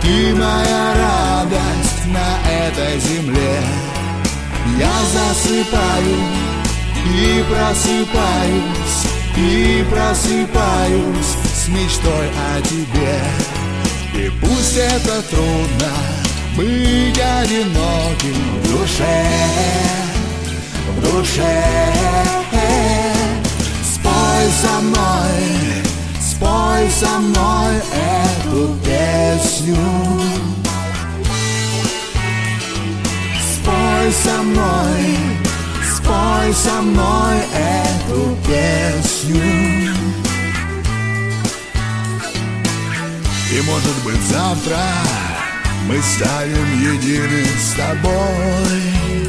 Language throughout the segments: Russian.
Ты моя радость на этой земле. Я засыпаю и просыпаюсь, и просыпаюсь с мечтой о тебе. И пусть это трудно быть одиноким в душе, в душе. Спой со мной, спой со мной эту песню. Спой со мной, спой со мной эту песню. И может быть завтра мы станем едины с тобой.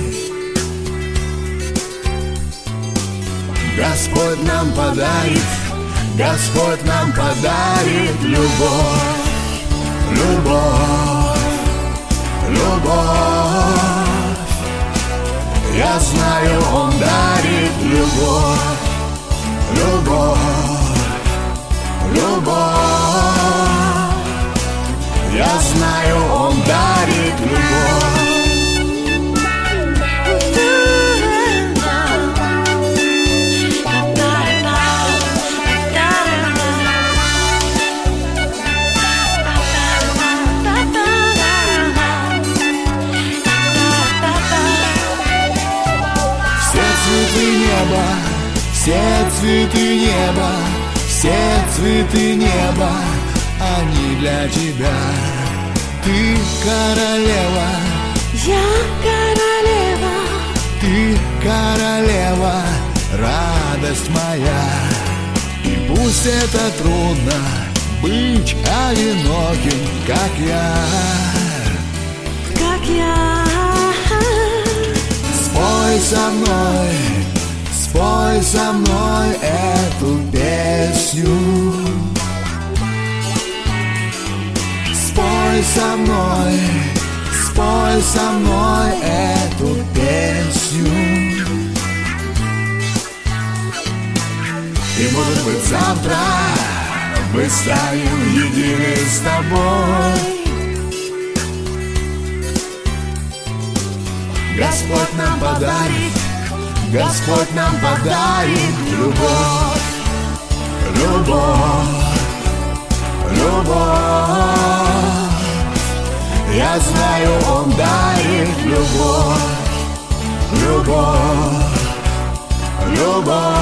Господь нам подарит, Господь нам подарит любовь, любовь, любовь. Я знаю, Он дарит любовь, любовь, любовь. Я знаю, Он дарит любовь. Все цветы неба, все цветы неба, они для тебя. Ты королева, я королева, ты королева, радость моя. И пусть это трудно быть одиноким, как я, как я. Спой со мной, спой со мной эту песню. Спой со мной, спой со мной эту песню. И может быть завтра мы станем едины с тобой. Господь нам подарит, Господь нам подарит любовь, любовь, любовь. Я знаю, Он дарит любовь, любовь, любовь.